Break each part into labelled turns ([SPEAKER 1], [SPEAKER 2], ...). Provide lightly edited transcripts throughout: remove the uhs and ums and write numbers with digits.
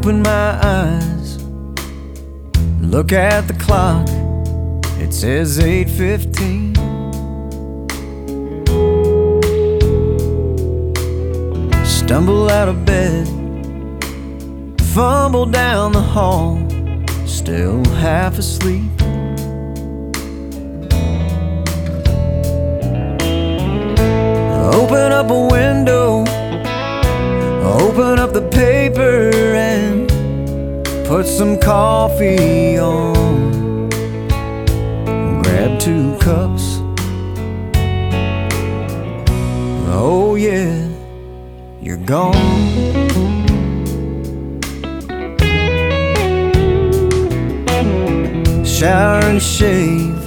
[SPEAKER 1] open my eyes, look at the clock, it says 8:15. Stumble out of bed, fumble down the hall, still half asleep. Open up a window, open up the paper and put some coffee on. Grab 2 cups. Oh yeah, you're gone. Shower and shave,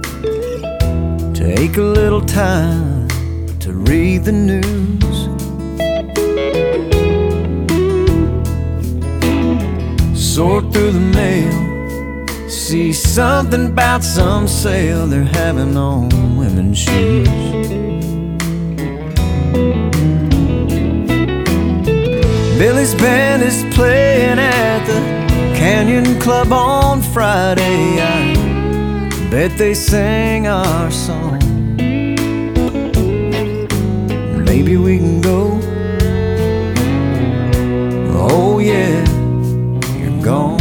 [SPEAKER 1] take a little time to read the news. Sort through the mail, see something about some sale they're having on women's shoes. Billy's band is playing at the Canyon Club on Friday. I bet they sang our song. Maybe we can go. Oh yeah, you're gone.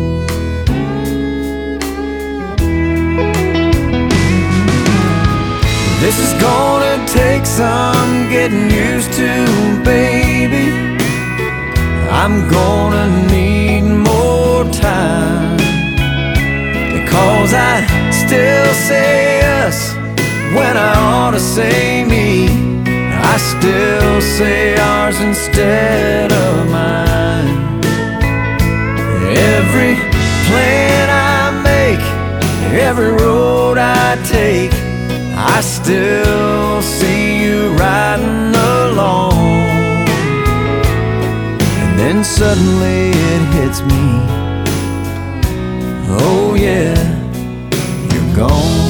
[SPEAKER 1] This is gonna take some getting used to, baby. I'm gonna need more time, because I still say us when I ought to say me. I still say ours instead of mine. Every plan I make, every road I take, I still see you riding along. And then suddenly it hits me, oh yeah, you're gone.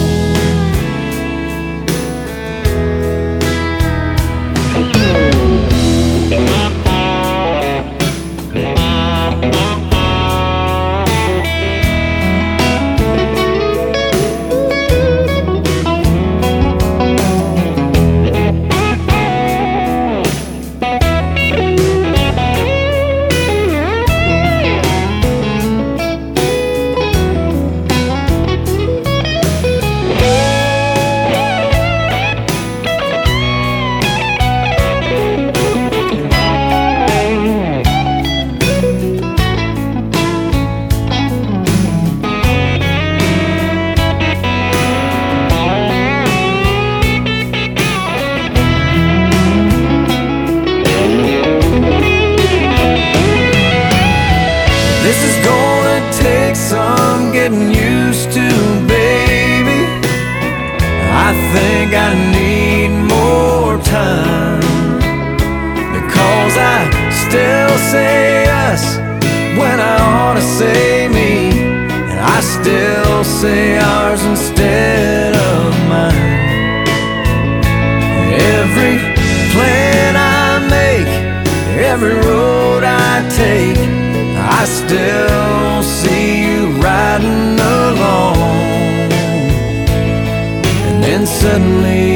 [SPEAKER 1] This is gonna take some getting used to, baby. I think I need more time, because I still say us when I ought to say me. And I still say ours instead of mine. Every plan I make, every road I take, I still see you riding along. And then suddenly